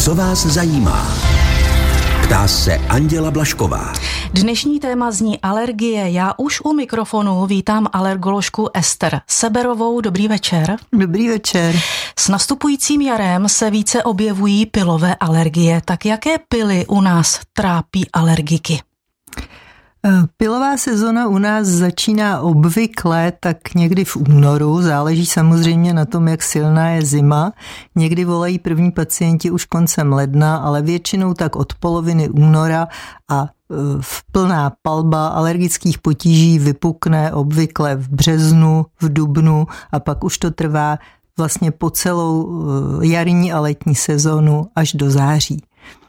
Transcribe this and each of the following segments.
Co vás zajímá? Ptá se Anděla Blažková. Dnešní téma zní alergie. Já už u mikrofonu vítám alergoložku Ester Seberovou. Dobrý večer. Dobrý večer. S nastupujícím jarem se více objevují pylové alergie. Tak jaké pyly u nás trápí alergiky? Pylová sezona u nás začíná obvykle tak někdy v únoru, záleží samozřejmě na tom, jak silná je zima. Někdy volají první pacienti už koncem ledna, ale většinou tak od poloviny února a plná palba alergických potíží vypukne obvykle v březnu, v dubnu a pak už to trvá vlastně po celou jarní a letní sezonu až do září.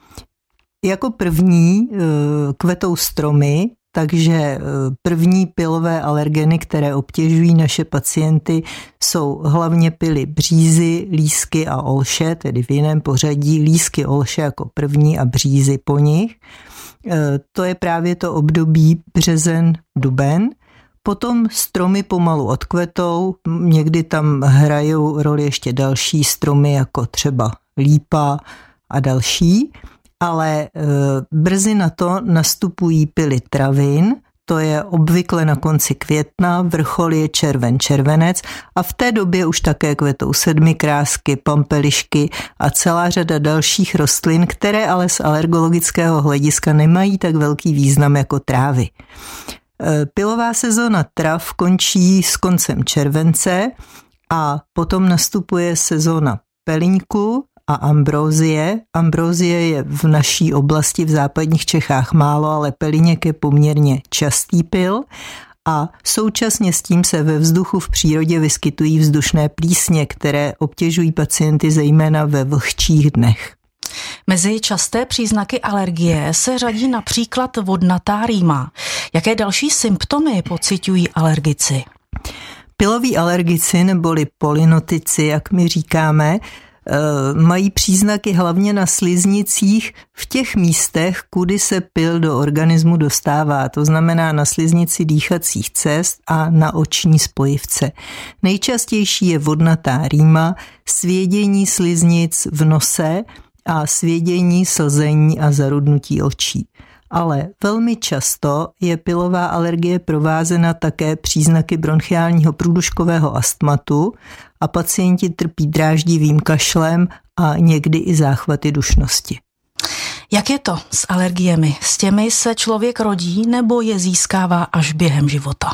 Jako první kvetou stromy, takže první pylové alergeny, které obtěžují naše pacienty, jsou hlavně pyly břízy, lísky a olše, tedy v jiném pořadí lísky, olše jako první a břízy po nich. To je právě to období březen, duben. Potom stromy pomalu odkvetou, někdy tam hrajou roli ještě další stromy, jako třeba lípa a další. Ale brzy na to nastupují pyly travin, to je obvykle na konci května, vrchol je červen, červenec a v té době už také kvetou sedmikrásky, pampelišky a celá řada dalších rostlin, které ale z alergologického hlediska nemají tak velký význam jako trávy. Pylová sezóna trav končí s koncem července a potom nastupuje sezóna peliňku a ambrozie. Ambrozie je v naší oblasti v západních Čechách málo, ale peliněk je poměrně častý pyl a současně s tím se ve vzduchu v přírodě vyskytují vzdušné plísně, které obtěžují pacienty zejména ve vlhčích dnech. Mezi časté příznaky alergie se řadí například vodnatá rýma. Jaké další symptomy pociťují alergici? Pyloví alergici neboli polynotici, jak my říkáme, mají příznaky hlavně na sliznicích v těch místech, kudy se pyl do organismu dostává, to znamená na sliznici dýchacích cest a na oční spojivce. Nejčastější je vodnatá rýma, svědění sliznic v nose a svědění, slzení a zarudnutí očí. Ale velmi často je pylová alergie provázena také příznaky bronchiálního průduškového astmatu a pacienti trpí dráždivým kašlem a někdy i záchvaty dušnosti. Jak je to s alergiemi? S těmi se člověk rodí nebo je získává až během života?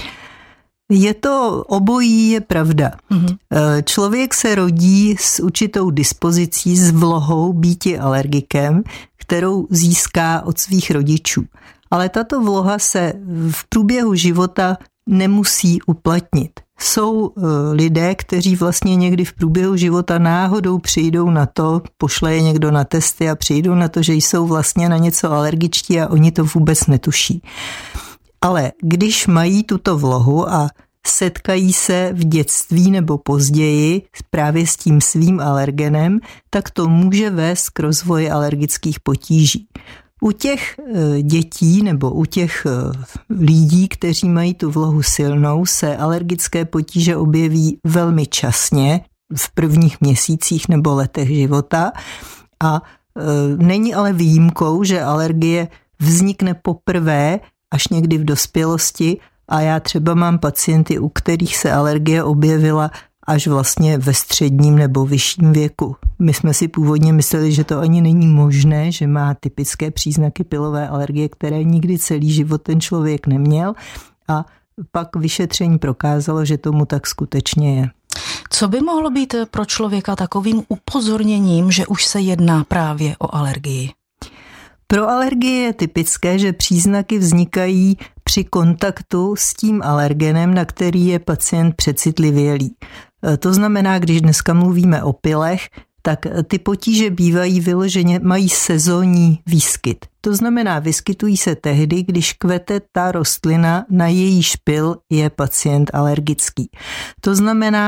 Je to obojí, je pravda. Člověk se rodí s určitou dispozicí, s vlohou býti alergikem, kterou získá od svých rodičů. Ale tato vloha se v průběhu života nemusí uplatnit. Jsou lidé, kteří vlastně někdy v průběhu života náhodou přijdou na to, pošle je někdo na testy a přijdou na to, že jsou vlastně na něco alergičtí a oni to vůbec netuší. Ale když mají tuto vlohu a setkají se v dětství nebo později právě s tím svým alergenem, tak to může vést k rozvoji alergických potíží. U těch dětí nebo u těch lidí, kteří mají tu vlohu silnou, se alergické potíže objeví velmi časně v prvních měsících nebo letech života a není ale výjimkou, že alergie vznikne poprvé až někdy v dospělosti a já třeba mám pacienty, u kterých se alergie objevila až vlastně ve středním nebo vyšším věku. My jsme si původně mysleli, že to ani není možné, že má typické příznaky pylové alergie, které nikdy celý život ten člověk neměl a pak vyšetření prokázalo, že tomu tak skutečně je. Co by mohlo být pro člověka takovým upozorněním, že už se jedná právě o alergii? Pro alergie je typické, že příznaky vznikají při kontaktu s tím alergenem, na který je pacient přecitlivělý. To znamená, když dneska mluvíme o pylech, tak ty potíže bývají vyloženě, mají sezónní výskyt. To znamená, vyskytují se tehdy, když kvete ta rostlina, na jejíž pyl je pacient alergický. To znamená,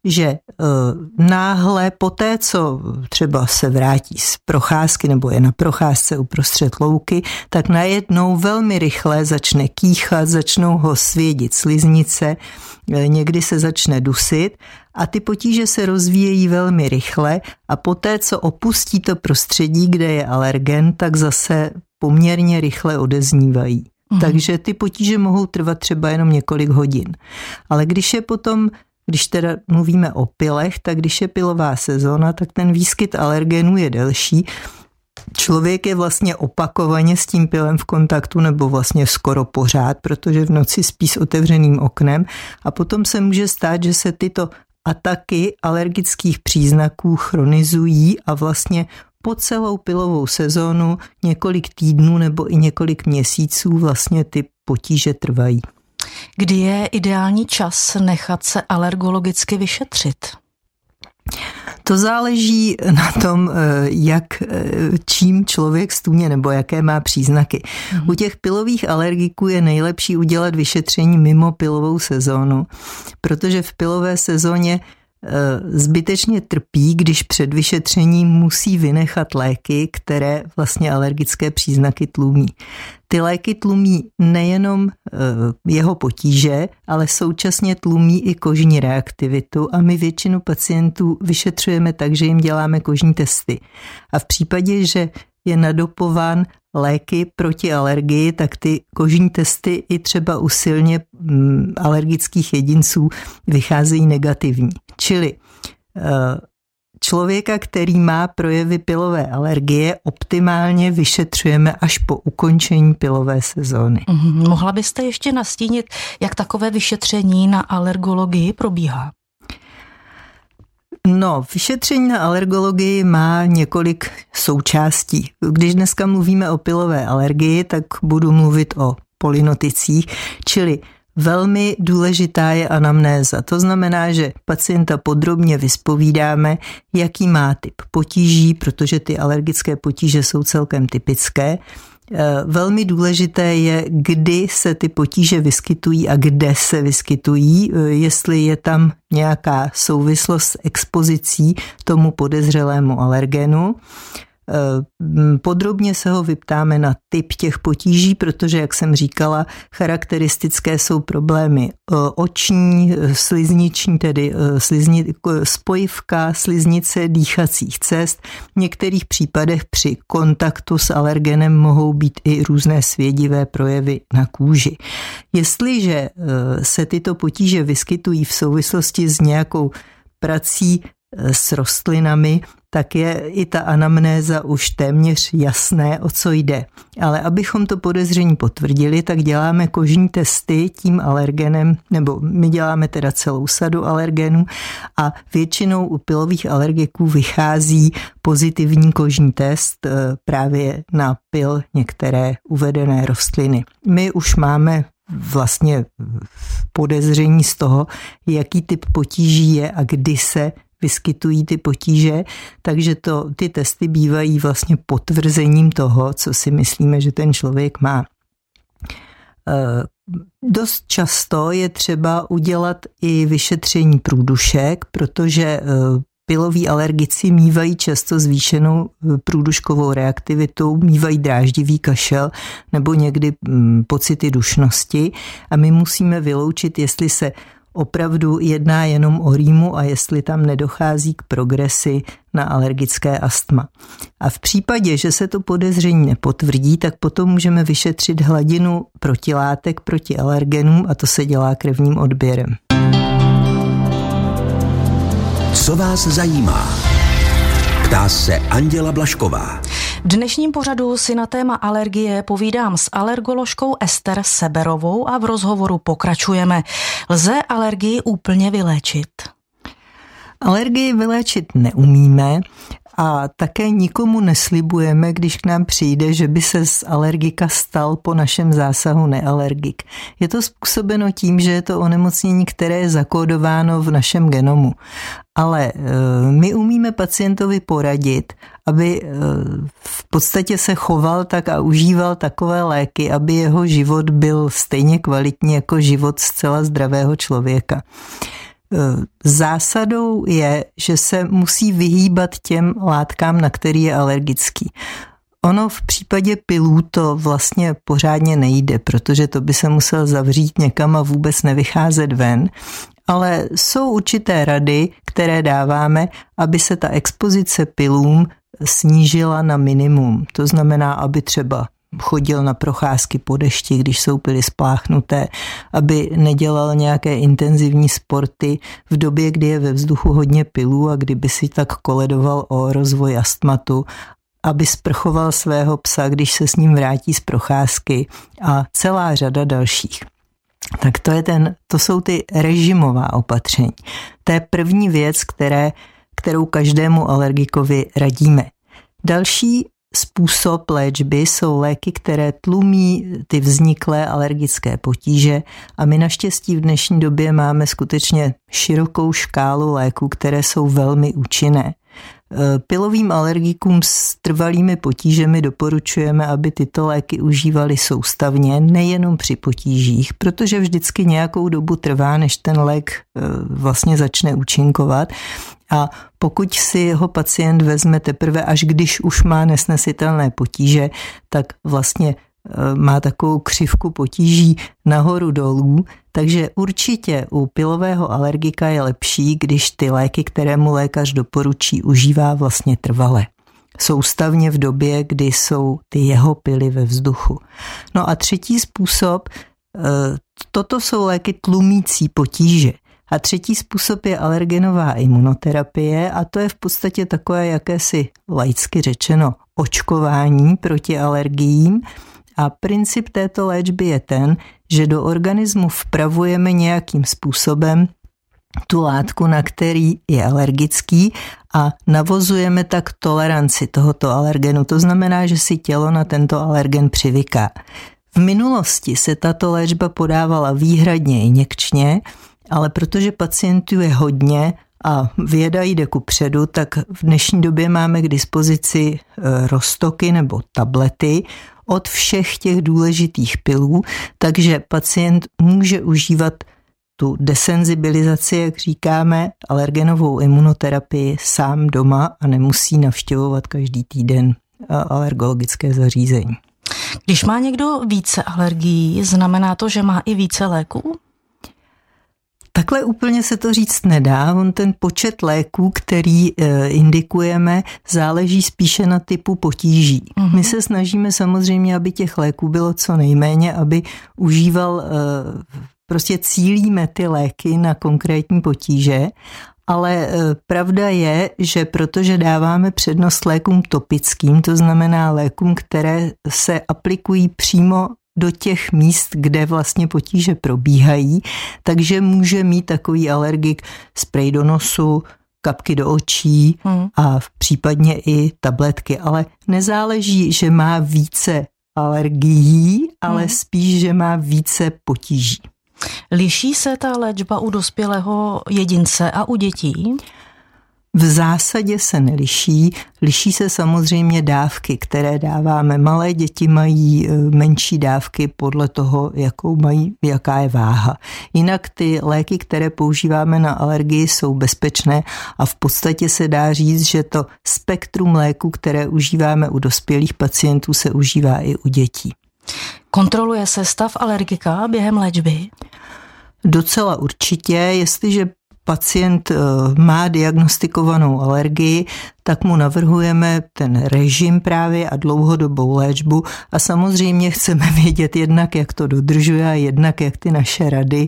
že náhle poté, co třeba se vrátí z procházky nebo je na procházce uprostřed louky, tak najednou velmi rychle začne kýchat, začnou ho svědit sliznice, někdy se začne dusit a ty potíže se rozvíjejí velmi rychle a poté, co opustí to prostředí, kde je alergen, tak zase poměrně rychle odeznívají. Takže ty potíže mohou trvat třeba jenom několik hodin. Ale když teda mluvíme o pilech, tak když je pilová sezóna, tak ten výskyt alergenů je delší. Člověk je vlastně opakovaně s tím pilem v kontaktu nebo vlastně skoro pořád, protože v noci spí s otevřeným oknem a potom se může stát, že se tyto ataky alergických příznaků chronizují a vlastně po celou pilovou sezónu několik týdnů nebo i několik měsíců vlastně ty potíže trvají. Kdy je ideální čas nechat se alergologicky vyšetřit? To záleží na tom, čím člověk stůně nebo jaké má příznaky. U těch pilových alergiků je nejlepší udělat vyšetření mimo pilovou sezónu, protože v pilové sezóně zbytečně trpí, když před vyšetřením musí vynechat léky, které vlastně alergické příznaky tlumí. Ty léky tlumí nejenom jeho potíže, ale současně tlumí i kožní reaktivitu a my většinu pacientů vyšetřujeme tak, že jim děláme kožní testy. A v případě, že je nadopován léky proti alergii, tak ty kožní testy i třeba u silně alergických jedinců vycházejí negativní. Čili člověka, který má projevy pilové alergie, optimálně vyšetřujeme až po ukončení pilové sezóny. Mohla byste ještě nastínit, jak takové vyšetření na alergologii probíhá? Vyšetření na alergologii má několik součástí. Když dneska mluvíme o pilové alergii, tak budu mluvit o polynoticích, čili velmi důležitá je anamnéza. To znamená, že pacienta podrobně vyspovídáme, jaký má typ potíží, protože ty alergické potíže jsou celkem typické. Velmi důležité je, kdy se ty potíže vyskytují a kde se vyskytují, jestli je tam nějaká souvislost s expozicí tomu podezřelému alergenu. Podrobně se ho vyptáme na typ těch potíží, protože, jak jsem říkala, charakteristické jsou problémy oční, slizniční, tedy spojivka, sliznice dýchacích cest. V některých případech při kontaktu s alergenem mohou být i různé svědivé projevy na kůži. Jestliže se tyto potíže vyskytují v souvislosti s nějakou prací s rostlinami, tak je i ta anamnéza už téměř jasné, o co jde. Ale abychom to podezření potvrdili, tak děláme kožní testy tím alergenem, nebo my děláme teda celou sadu alergenů a většinou u pilových alergiků vychází pozitivní kožní test právě na pil některé uvedené rostliny. My už máme vlastně podezření z toho, jaký typ potíží je a kdy se vyskytují ty potíže, takže ty testy bývají vlastně potvrzením toho, co si myslíme, že ten člověk má. Dost často je třeba udělat i vyšetření průdušek, protože piloví alergici mívají často zvýšenou průduškovou reaktivitu, mívají dráždivý kašel nebo někdy pocity dušnosti a my musíme vyloučit, jestli se opravdu jedná jenom o rýmu a jestli tam nedochází k progresi na alergické astma. A v případě, že se to podezření nepotvrdí, tak potom můžeme vyšetřit hladinu protilátek proti alergenům a to se dělá krevním odběrem. Co vás zajímá? Ptá se Anděla Blažková. V dnešním pořadu si na téma alergie povídám s alergoložkou Ester Seberovou a v rozhovoru pokračujeme. Lze alergii úplně vyléčit? Alergii vyléčit neumíme a také nikomu neslibujeme, když k nám přijde, že by se z alergika stal po našem zásahu nealergik. Je to způsobeno tím, že je to onemocnění, které je zakódováno v našem genomu. Ale my umíme pacientovi poradit, aby v podstatě se choval tak a užíval takové léky, aby jeho život byl stejně kvalitní jako život zcela zdravého člověka. Zásadou je, že se musí vyhýbat těm látkám, na který je alergický. Ono v případě pilů to vlastně pořádně nejde, protože to by se musel zavřít někam a vůbec nevycházet ven. Ale jsou určité rady, které dáváme, aby se ta expozice pilům snížila na minimum. To znamená, aby třeba chodil na procházky po dešti, když jsou pily spláchnuté, aby nedělal nějaké intenzivní sporty v době, kdy je ve vzduchu hodně pilů a kdyby si tak koledoval o rozvoj astmatu, aby sprchoval svého psa, když se s ním vrátí z procházky a celá řada dalších. Tak to jsou ty režimová opatření. To je první věc, kterou každému alergikovi radíme. Další způsob léčby jsou léky, které tlumí ty vzniklé alergické potíže a my naštěstí v dnešní době máme skutečně širokou škálu léků, které jsou velmi účinné. Pilovým alergikům s trvalými potížemi doporučujeme, aby tyto léky užívali soustavně, nejenom při potížích, protože vždycky nějakou dobu trvá, než ten lék vlastně začne účinkovat. A pokud si ho pacient vezme teprve, až když už má nesnesitelné potíže, tak vlastně má takovou křivku potíží nahoru dolů, takže určitě u pilového alergika je lepší, když ty léky, které mu lékař doporučí, užívá vlastně trvale. Soustavně v době, kdy jsou ty jeho pily ve vzduchu. No a třetí způsob, toto jsou léky tlumící potíže. A třetí způsob je alergenová imunoterapie a to je v podstatě takové jakési laicky řečeno očkování proti alergiím. A princip této léčby je ten, že do organismu vpravujeme nějakým způsobem tu látku, na který je alergický a navozujeme tak toleranci tohoto alergenu. To znamená, že si tělo na tento alergen přivyká. V minulosti se tato léčba podávala výhradně injekčně, ale protože pacientů je hodně a věda jde kupředu, tak v dnešní době máme k dispozici roztoky nebo tablety od všech těch důležitých pilů, takže pacient může užívat tu desenzibilizaci, jak říkáme, alergenovou imunoterapii sám doma a nemusí navštěvovat každý týden alergologické zařízení. Když má někdo více alergií, znamená to, že má i více léků? Takhle úplně se to říct nedá. On ten počet léků, který indikujeme, záleží spíše na typu potíží. My se snažíme samozřejmě, aby těch léků bylo co nejméně, aby užíval, prostě cílíme ty léky na konkrétní potíže, ale pravda je, že protože dáváme přednost lékům topickým, to znamená lékům, které se aplikují přímo do těch míst, kde vlastně potíže probíhají, takže může mít takový alergik sprej do nosu, kapky do očí a případně i tabletky, ale nezáleží, že má více alergií, ale spíš, že má více potíží. Liší se ta léčba u dospělého jedince a u dětí? V zásadě se neliší, liší se samozřejmě dávky, které dáváme. Malé děti mají menší dávky podle toho, jaká je váha. Jinak ty léky, které používáme na alergii, jsou bezpečné a v podstatě se dá říct, že to spektrum léků, které užíváme u dospělých pacientů, se užívá i u dětí. Kontroluje se stav alergika během léčby? Docela určitě, jestliže pacient má diagnostikovanou alergii, tak mu navrhujeme ten režim právě a dlouhodobou léčbu a samozřejmě chceme vědět jednak, jak to dodržuje a jednak, jak ty naše rady,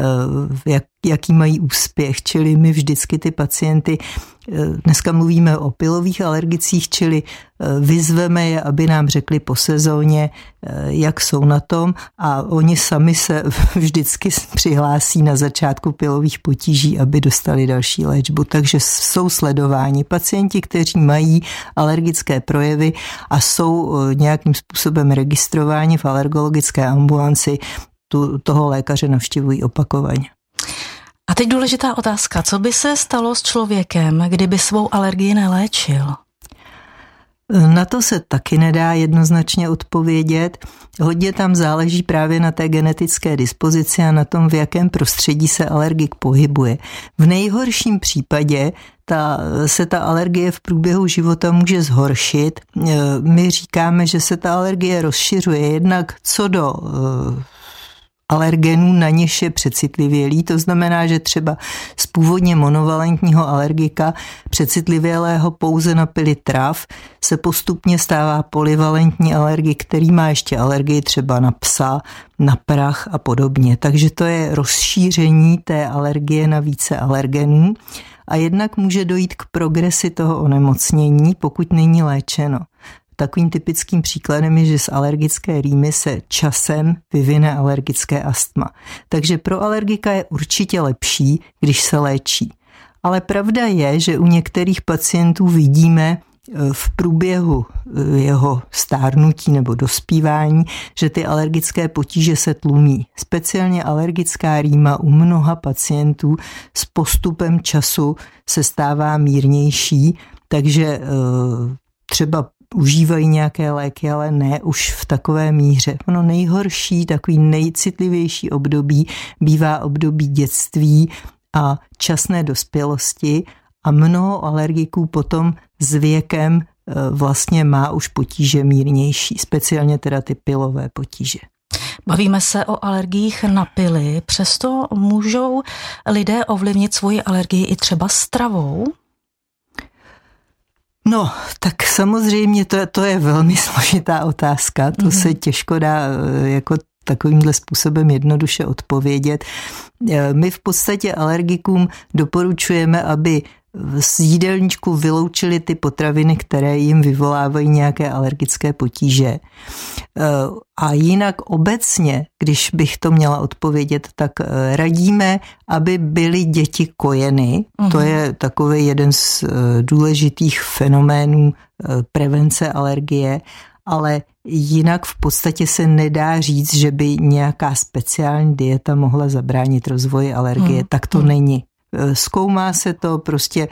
jaký mají úspěch, čili my vždycky ty pacienty, dneska mluvíme o pilových alergicích, čili vyzveme je, aby nám řekli po sezóně, jak jsou na tom a oni sami se vždycky přihlásí na začátku pilových potíží, aby dostali další léčbu, takže jsou sledováni pacienti, kteří mají alergické projevy a jsou nějakým způsobem registrováni v alergologické ambulanci, toho lékaře navštěvují opakovaně. A teď důležitá otázka. Co by se stalo s člověkem, kdyby svou alergii neléčil? Na to se taky nedá jednoznačně odpovědět. Hodně tam záleží právě na té genetické dispozici a na tom, v jakém prostředí se alergik pohybuje. V nejhorším případě se ta alergie v průběhu života může zhoršit. My říkáme, že se ta alergie rozšiřuje jednak co do alergenů, na něž je přecitlivělý. To znamená, že třeba z původně monovalentního alergika, přecitlivělého pouze na pily trav, se postupně stává polyvalentní alergik, který má ještě alergii třeba na psa, na prach a podobně. Takže to je rozšíření té alergie na více alergenů. A jednak může dojít k progresi toho onemocnění, pokud není léčeno. Takovým typickým příkladem je, že z alergické rýmy se časem vyvine alergické astma. Takže pro alergika je určitě lepší, když se léčí. Ale pravda je, že u některých pacientů vidíme v průběhu jeho stárnutí nebo dospívání, že ty alergické potíže se tlumí. Speciálně alergická rýma u mnoha pacientů s postupem času se stává mírnější, takže třeba užívají nějaké léky, ale ne už v takové míře. Ono nejhorší, takový nejcitlivější období bývá období dětství a časné dospělosti a mnoho alergiků potom s věkem vlastně má už potíže mírnější, speciálně teda ty pilové potíže. Bavíme se o alergiích na pily, přesto můžou lidé ovlivnit svoji alergii i třeba stravou? No, tak samozřejmě to je velmi složitá otázka, to se těžko dá jako takovýmhle způsobem jednoduše odpovědět. My v podstatě alergikům doporučujeme, aby z jídelníčku vyloučili ty potraviny, které jim vyvolávají nějaké alergické potíže. A jinak obecně, když bych to měla odpovědět, tak radíme, aby byly děti kojeny. To je takový jeden z důležitých fenoménů prevence alergie, ale jinak v podstatě se nedá říct, že by nějaká speciální dieta mohla zabránit rozvoji alergie. Tak to není. Zkoumá se to prostě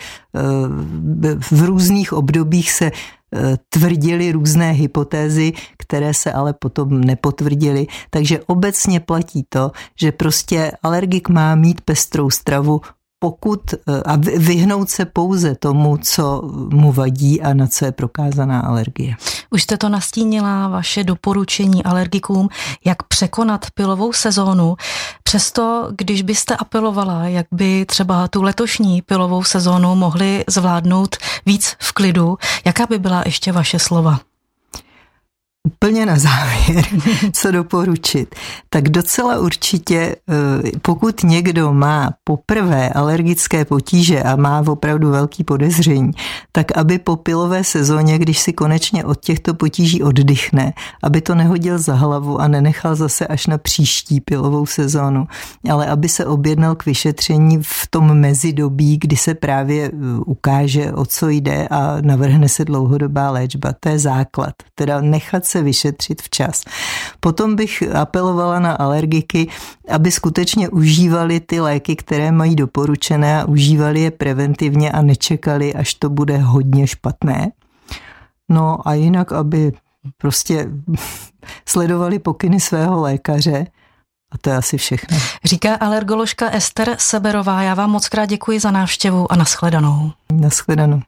v různých obdobích se tvrdily různé hypotézy, které se ale potom nepotvrdily. Takže obecně platí to, že prostě alergik má mít pestrou stravu, a vyhnout se pouze tomu, co mu vadí a na co je prokázaná alergie. Už jste to nastínila, vaše doporučení alergikům, jak překonat pilovou sezónu. Přesto, když byste apelovala, jak by třeba tu letošní pilovou sezónu mohli zvládnout víc v klidu, jaká by byla ještě vaše slova? Úplně na závěr, co doporučit. Tak docela určitě, pokud někdo má poprvé alergické potíže a má opravdu velký podezření, tak aby po pilové sezóně, když si konečně od těchto potíží oddychne, aby to nehodil za hlavu a nenechal zase až na příští pilovou sezónu, ale aby se objednal k vyšetření v tom mezidobí, kdy se právě ukáže, o co jde a navrhne se dlouhodobá léčba. To je základ. Teda nechat se vyšetřit včas. Potom bych apelovala na alergiky, aby skutečně užívali ty léky, které mají doporučené a užívali je preventivně a nečekali, až to bude hodně špatné. No a jinak, aby prostě sledovali pokyny svého lékaře. A to je asi všechno. Říká alergoložka Ester Seberová. Já vám moc krát děkuji za návštěvu a nashledanou. Nashledanou.